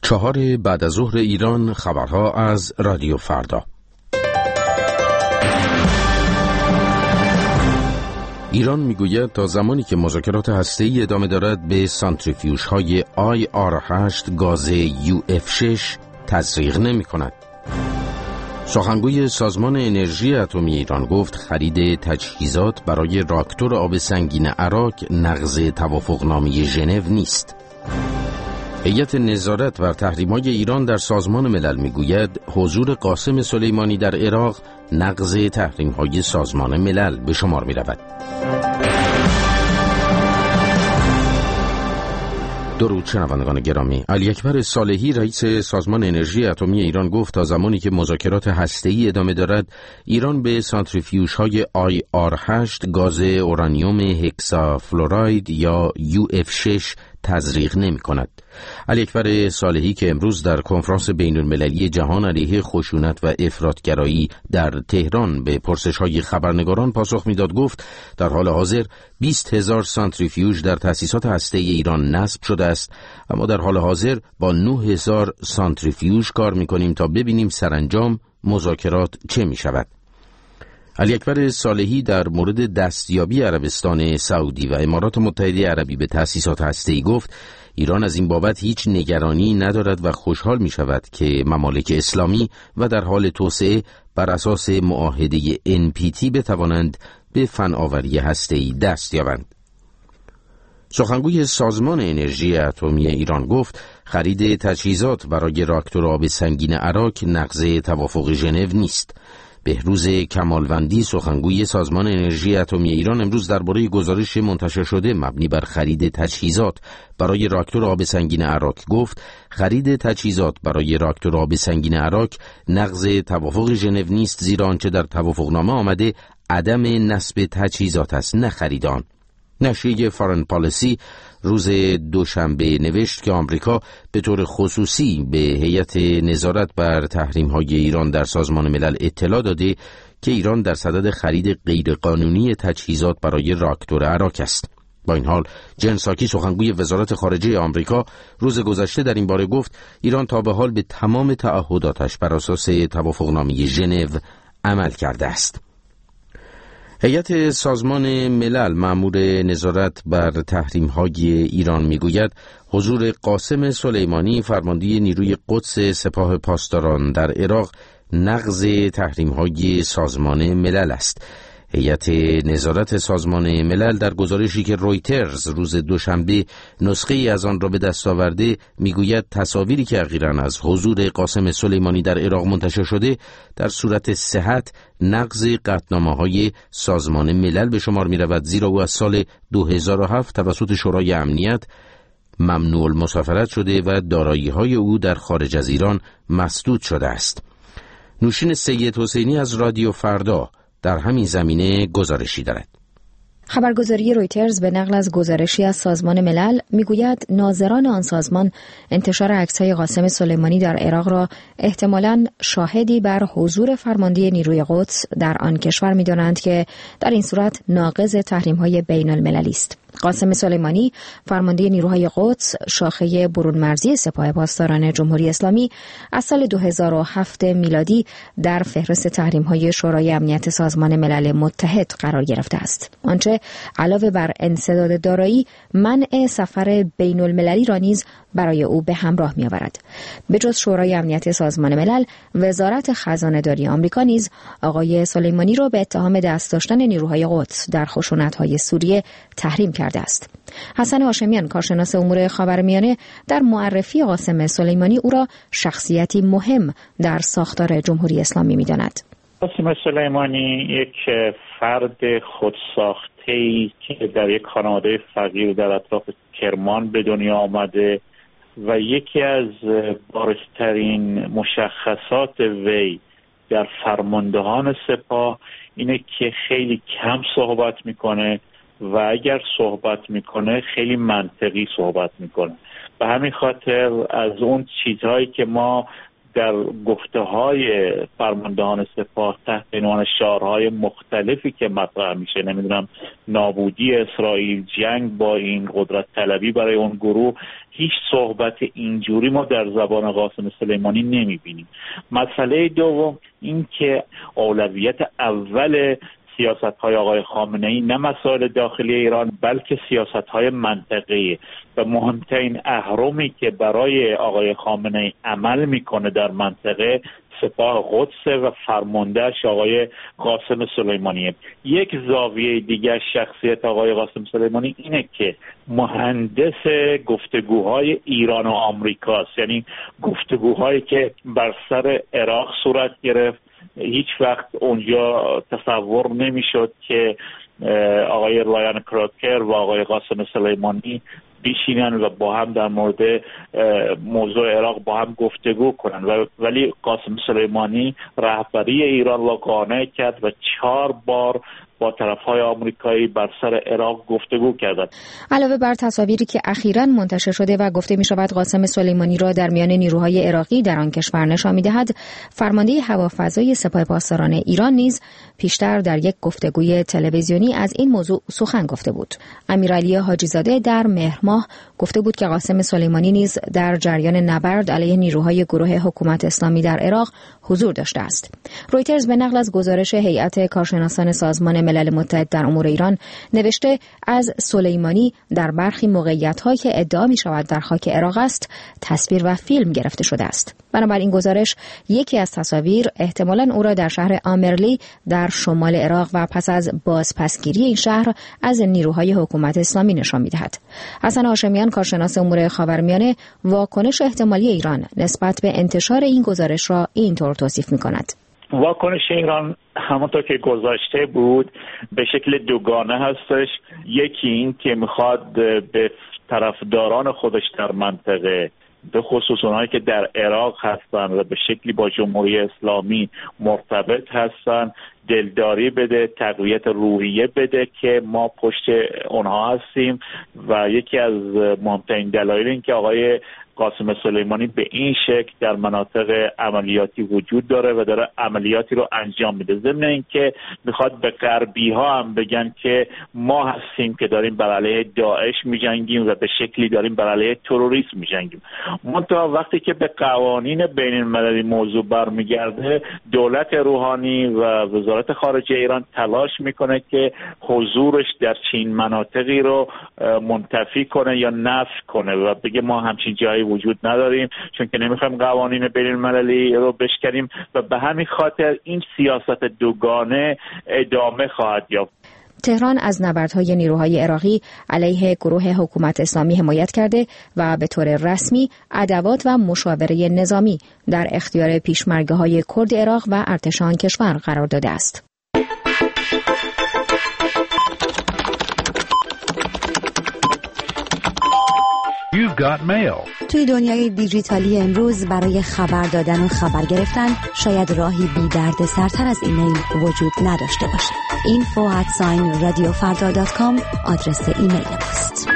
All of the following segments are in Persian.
4 بعد از ظهر ایران، خبرها از رادیو فردا. ایران میگوید تا زمانی که مذاکرات هسته‌ای ادامه دارد به سانتریفیوژهای IR8 گاز UF6 تزریق نمی‌کند. سخنگوی سازمان انرژی اتمی ایران گفت خرید تجهیزات برای راکتور آب سنگین عراق نقض توافقنامه ژنو نیست. هیئت نظارت بر تحریم‌های ایران در سازمان ملل میگوید حضور قاسم سلیمانی در عراق نقض تحریم‌های سازمان ملل به شمار می‌رود. درود شنوندگان گرامی، علی اکبر صالحی رئیس سازمان انرژی اتمی ایران گفت تا زمانی که مذاکرات هسته‌ای ادامه دارد ایران به سانتریفیوژهای IR8 گاز اورانیوم هکسافلوراید یا UF6 تزریق نمی کند. علی اکبر صالحی که امروز در کنفرانس بین المللی جهان علیه خشونت و افراطگرایی در تهران به پرسش‌های خبرنگاران پاسخ میداد گفت در حال حاضر 20,000 سانتریفیوژ در تأسیسات هسته‌ای ایران نصب شده است، اما در حال حاضر با 9,000 سانتریفیوژ کار می‌کنیم تا ببینیم سرانجام مذاکرات چه می‌شود. علی اکبر صالحی در مورد دستیابی عربستان سعودی و امارات متحده عربی به تأسیسات هسته‌ای گفت ایران از این بابت هیچ نگرانی ندارد و خوشحال می شود که ممالک اسلامی و در حال توسعه بر اساس معاهده NPT بتوانند به فناوری هسته‌ای دست یابند. سخنگوی سازمان انرژی اتمی ایران گفت خرید تجهیزات برای راکتور آب سنگین عراق نقض توافق ژنو نیست. بهروز کمالوندی سخنگوی سازمان انرژی اتمی ایران امروز درباره گزارش منتشر شده مبنی بر خرید تجهیزات برای راکتور آب سنگین عراق گفت خرید تجهیزات برای راکتور آب سنگین عراق نقض توافق ژنو نیست، زیرا آنچه در توافقنامه آمده عدم نصب تجهیزات است نه خرید آن. نشریه فارن پالیسی روز دوشنبه نوشت که آمریکا به طور خصوصی به هیئت نظارت بر تحریم‌های ایران در سازمان ملل اطلاع داده که ایران در صدد خرید غیرقانونی تجهیزات برای راکتور عراق است. با این حال جن ساکی سخنگوی وزارت خارجه آمریکا روز گذشته در این باره گفت ایران تا به حال به تمام تعهداتش بر اساس توافقنامه ژنو عمل کرده است. هیئت سازمان ملل مأمور نظارت بر تحریم‌های ایران میگوید حضور قاسم سلیمانی فرمانده نیروی قدس سپاه پاسداران در عراق نقض تحریم‌های سازمان ملل است. هیئت نظارت سازمان ملل در گزارشی که رویترز روز دوشنبه نسخه‌ای از آن را به دست آورده میگوید تصاویری که اخیراً از حضور قاسم سلیمانی در عراق منتشر شده در صورت صحت نقض قطعنامه‌های سازمان ملل به شمار می‌رود، زیرا او از سال 2007 توسط شورای امنیت ممنوع المسافرت شده و دارایی‌های او در خارج از ایران مسدود شده است. نوشین سید حسینی از رادیو فردا در همین زمینه گزارشی دارد. خبرگزاری رویترز به نقل از گزارشی از سازمان ملل میگوید ناظران آن سازمان انتشار عکس‌های قاسم سلیمانی در عراق را احتمالاً شاهدی بر حضور فرمانده نیروی قدس در آن کشور می‌دانند که در این صورت ناقض تحریم‌های بین‌المللی است. قاسم سلیمانی فرمانده نیروهای قدس شاخه برون مرزی سپاه پاسداران جمهوری اسلامی از سال 2007 میلادی در فهرست تحریم‌های شورای امنیت سازمان ملل متحد قرار گرفته است. آنچه علاوه بر انسداد دارایی منع سفر بین‌المللی را نیز برای او به همراه می‌آورد. به جز شورای امنیت سازمان ملل، وزارت خزانه‌داری آمریکا نیز آقای سلیمانی را به اتهام دست داشتن نیروهای قدس در خشونت‌های سوریه تحریم کرده است. حسن هاشمیان کارشناس امور خاورمیانه در معرفی قاسم سلیمانی او را شخصیتی مهم در ساختار جمهوری اسلامی می‌داند. قاسم سلیمانی یک فرد خودساخته‌ای که در یک خانواده فقیر در اطراف کرمان به دنیا آمده و یکی از بارزترین مشخصات وی در فرماندهان سپاه اینه که خیلی کم صحبت میکنه و اگر صحبت میکنه خیلی منطقی صحبت میکنه. به همین خاطر از اون چیزهایی که ما در گفته‌های فرماندهان سپاه تحت عنوان شعارهای مختلفی که مطرح میشه، نمیدونم نابودی اسرائیل، جنگ با این، قدرت طلبی برای اون گروه، هیچ صحبت اینجوری ما در زبان قاسم سلیمانی نمیبینیم. مسئله دوم این که اولویت اول سیاست‌های آقای خامنه‌ای نه مسائل داخلی ایران بلکه سیاست‌های منطقه‌ای و مهمترین اهرمی که برای آقای خامنه‌ای عمل میکنه در منطقه سپاه قدس و فرماندهش آقای قاسم سلیمانیه. یک زاویه دیگر شخصیت آقای قاسم سلیمانی اینه که مهندس گفتگوهای ایران و آمریکاست، یعنی گفتگوهایی که بر سر عراق صورت گرفت. هیچ وقت اونجا تصور نمیشد که آقای رایان کراکر و آقای قاسم سلیمانی بشینن و با هم در مورد موضوع عراق با هم گفتگو کنن، ولی قاسم سلیمانی رهبری ایران را قانع کرد و 4 بار با طرف‌های آمریکایی بر سر عراق گفتگو کردند. علاوه بر تصاویری که اخیراً منتشر شده و گفته می‌شود قاسم سلیمانی را در میان نیروهای عراقی در آن کشور نشان می‌دهد، فرمانده هوافضای سپاه پاسداران ایران نیز پیشتر در یک گفتگوی تلویزیونی از این موضوع سخن گفته بود. امیرعلی حاجی‌زاده در مهر ماه گفته بود که قاسم سلیمانی نیز در جریان نبرد علیه نیروهای گروه حکومت اسلامی در عراق حضور داشته است. رویترز به نقل از گزارش هیئت کارشناسان سازمان ملل متحد در امور ایران نوشته از سلیمانی در برخی موقعیت‌هایی که ادعا می‌شود در خاک عراق است تصویر و فیلم گرفته شده است. بنابراین گزارش یکی از تصاویر احتمالاً او را در شهر آمرلی در شمال عراق و پس از بازپسگیری این شهر از نیروهای حکومت اسلامی نشان می‌دهد. حسن هاشمیان کارشناس امور خاورمیانه واکنش احتمالی ایران نسبت به انتشار این گزارش را اینطور توصیف می‌کند. واکنش ایران همونطور که گذاشته بود به شکل دوگانه هستش. یکی این که میخواد به طرفداران خودش در منطقه، به خصوص اونهایی که در عراق هستن و به شکلی با جمهوری اسلامی مرتبط هستن، دلداری بده، تقویت روحیه بده که ما پشت اونها هستیم. و یکی از مهمترین دلایل این که آقای قاسم سلیمانی به این شکل در مناطق عملیاتی وجود داره و داره عملیاتی رو انجام میده، ضمن اینکه میخواد به غربی ها هم بگن که ما هستیم که داریم بر علیه داعش میجنگیم و به شکلی داریم بر علیه تروریسم میجنگیم. منتها وقتی که به قوانین بین المللی موضوع برمیگرده، دولت روحانی و وزارت خارجه ایران تلاش میکنه که حضورش در چین مناطقی رو منتفی کنه یا نفی کنه و بگه ما همچین جایی وجود نداریم، چون که نمیخوایم قوانین بین المللی رو بشکنیم و به همین خاطر این سیاست دوگانه ادامه خواهد یافت. تهران از نبردهای نیروهای عراقی علیه گروه حکومت اسلامی حمایت کرده و به طور رسمی ادوات و مشاوره نظامی در اختیار پیشمرگه‌های کرد عراق و ارتش آن کشور قرار داده است. توی دنیای دیجیتالی امروز برای خبر دادن و خبر گرفتن شاید راهی بی درد سرتر از ایمیل وجود نداشته باشه. info@radiofarda.com آدرس ایمیل ماست.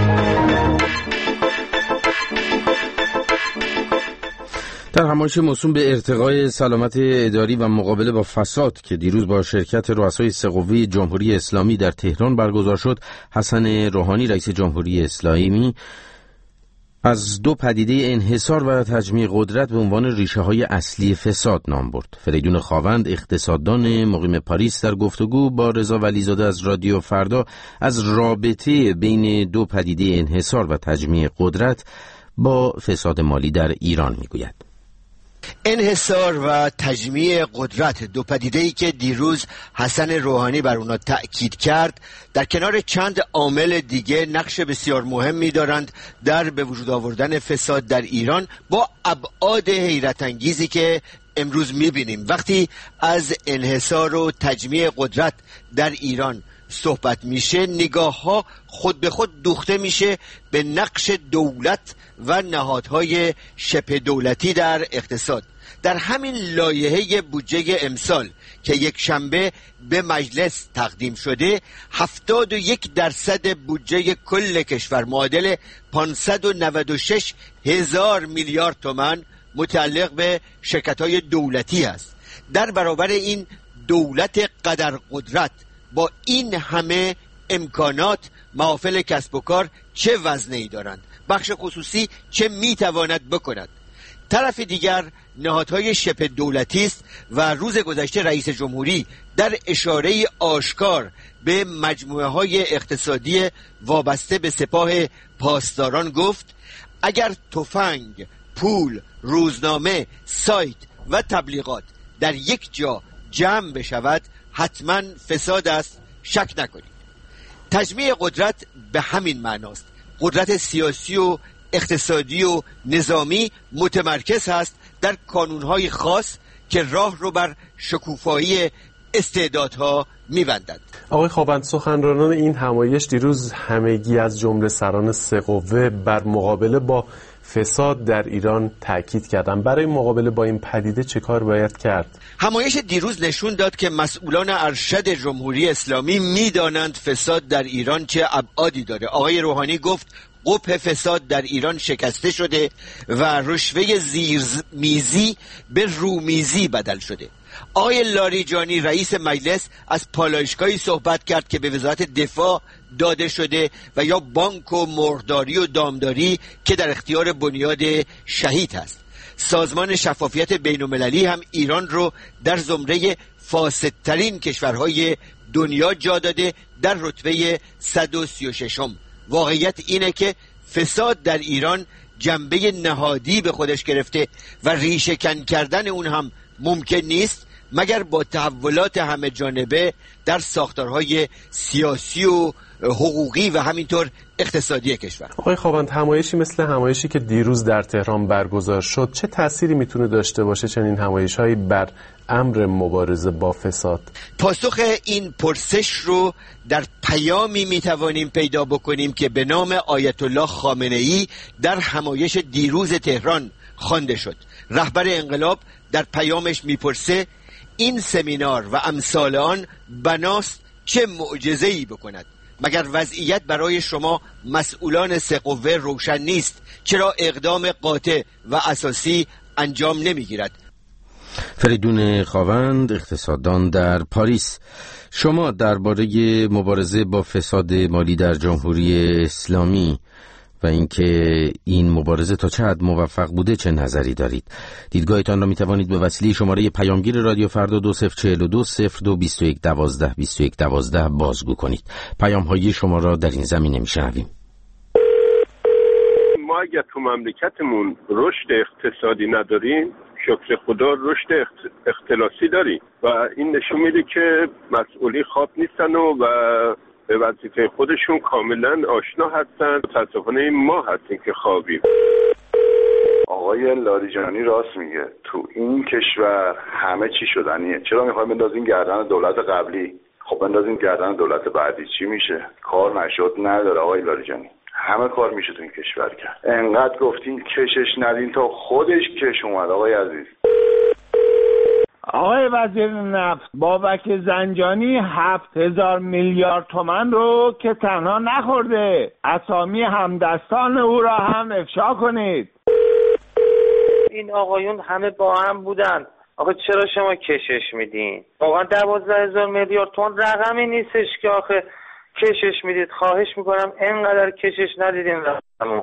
در همایش موسوم به ارتقای سلامت اداری و مقابله با فساد که دیروز با شرکت رؤسای سه قوه جمهوری اسلامی در تهران برگزار شد، حسن روحانی رئیس جمهوری اسلامی از 2 پدیده انحصار و تجمیع قدرت به عنوان ریشه‌های اصلی فساد نام برد. فریدون خاوند اقتصاددان مقیم پاریس در گفتگو با رضا ولیزاده از رادیو فردا از رابطه بین 2 پدیده انحصار و تجمیع قدرت با فساد مالی در ایران میگوید. انحصار و تجمیع قدرت، 2 پدیده‌ای که دیروز حسن روحانی بر اونا تأکید کرد، در کنار چند عامل دیگه نقش بسیار مهمی دارند در به وجود آوردن فساد در ایران با ابعاد حیرت انگیزی که امروز می‌بینیم. وقتی از انحصار و تجمیع قدرت در ایران صحبت میشه، نگاه ها خود به خود دوخته میشه به نقش دولت و نهادهای شبه دولتی در اقتصاد. در همین لایحه بودجه امسال که یک شنبه به مجلس تقدیم شده، 71% بودجه کل کشور معادل 596,000 میلیارد تومان متعلق به شرکت‌های دولتی است. در برابر این دولت قدر قدرت با این همه امکانات، محافل کسب و کار چه وزنه‌ای دارند؟ بخش خصوصی چه میتواند بکند؟ طرف دیگر نهادهای شبه دولتی است و روز گذشته رئیس جمهوری در اشاره آشکار به مجموعه‌های اقتصادی وابسته به سپاه پاسداران گفت اگر تفنگ، پول، روزنامه، سایت و تبلیغات در یک جا جمع بشود حتما فساد است، شک نکنید. تجمیع قدرت به همین معناست. قدرت سیاسی و اقتصادی و نظامی متمرکز هست در کانونهای خاص که راه رو بر شکوفایی استعدادها می‌بندند. آقای خوابند، سخنرانان این همایش دیروز همگی از جمله سران سه قوه بر مقابله با فساد در ایران تأکید کردند. برای مقابله با این پدیده چه کار باید کرد؟ همایش دیروز نشون داد که مسئولان ارشد جمهوری اسلامی می‌دانند فساد در ایران چه ابعادی داره. آقای روحانی گفت قبح فساد در ایران شکسته شده و رشوه زیرمیزی به رومیزی بدل شده. آقای لاریجانی رئیس مجلس از پالایشگاهی صحبت کرد که به وزارت دفاع داده شده و یا بانک و مرغداری و دامداری که در اختیار بنیاد شهید هست. سازمان شفافیت بین‌المللی هم ایران رو در زمره فاسدترین کشورهای دنیا جا داده در رتبه 136م. واقعیت اینه که فساد در ایران جنبه نهادی به خودش گرفته و ریشه کن کردن اون هم ممکن نیست مگر با تحولات همه جانبه در ساختارهای سیاسی و حقوقی و همینطور اقتصادی کشور. آقای خوابند، همایشی مثل همایشی که دیروز در تهران برگزار شد چه تأثیری میتونه داشته باشه چنین همایش‌هایی بر امر مبارزه با فساد؟ پاسخ این پرسش رو در پیامی میتوانیم پیدا بکنیم که به نام آیت الله خامنه‌ای در همایش دیروز تهران خوانده شد. رهبر انقلاب در پیامش میپرسه این سمینار و امثال آن بناست چه معجزه‌ای بکند؟ مگر وضعیت برای شما مسئولان سه قوه روشن نیست؟ چرا اقدام قاطع و اساسی انجام نمیگیرد؟ فریدون خاوند، اقتصاددان در پاریس. شما درباره مبارزه با فساد مالی در جمهوری اسلامی و اینکه این مبارزه تا چه حد موفق بوده چه نظری دارید؟ دیدگاهتان را میتوانید به وسیله شماره پیامگیر رادیو فردا 2042 02 21 12 21 12 بازگو کنید. پیام‌های شما را در این زمینه میشنویم. ما اگر تو مملکتمون رشد اقتصادی نداریم، شکر خدا رشد اختلاسی داریم و این نشون میده که مسئولی خواب نیستن و به وظیفه خودشون کاملا آشنا هستن. متاسفانه ما هستیم که خوابیم. آقای لاریجانی راست میگه، تو این کشور همه چی شدنیه. چرا میخوایم بندازیم گردن دولت قبلی؟ خب بندازیم گردن دولت بعدی، چی میشه؟ کار نشد نداره آقای لاریجانی، همه کار میشه تو این کشور کرد. انقدر گفتین کشش ندین تا خودش کش اومد. آقای عزیز، آقای وزیر نفت بابک زنجانی 7000 میلیارد تومان رو که تنها نخورده، اسامی همدستان او را هم افشا کنید. این آقایون همه با هم بودن، آخه چرا شما کشش میدین؟ واقعا 12000 میلیارد تومان رقمی نیستش که آخه کشش میدید. خواهش میکنم اینقدر کشش ندیدین رقمو.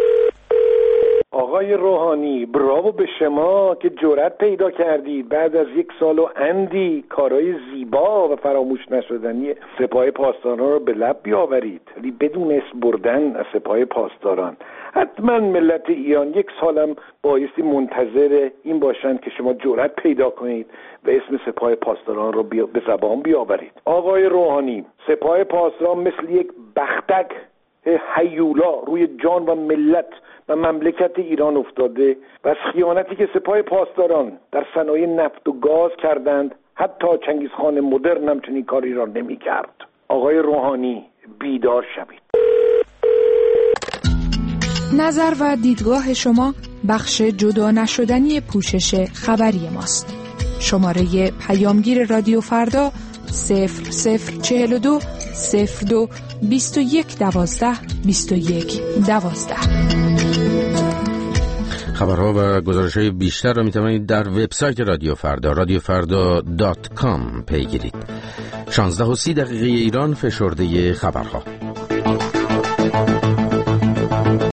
آقای روحانی، براو به شما که جرأت پیدا کردید بعد از 1 سال و اندی کارهای زیبا و فراموش نشدنی سپاه پاسداران رو به لب بیاورید، ولی بدون اسم بردن از سپاه پاسداران. حتما ملت ایران 1 سالم بایستی منتظر این باشن که شما جرأت پیدا کنید و اسم سپاه پاسداران رو به زبان بیاورید. آقای روحانی، سپاه پاسداران مثل یک بختک هیولا روی جان و ملت و مملکت ایران افتاده و از خیانتی که سپاه پاسداران در صنایع نفت و گاز کردند حتی چنگیزخان مدرن هم چنین کاری را نمی کرد. آقای روحانی، بیدار شوید. نظر و دیدگاه شما بخش جدا نشدنی پوشش خبری ماست. شماره پیامگیر رادیو فردا 0042 02 21 12 21 12. خبرها و گزارش‌های بیشتر را می‌توانید در وبسایت رادیو فردا radiofarda.com پیگیرید. 16:30 ایران، فشرده خبرها.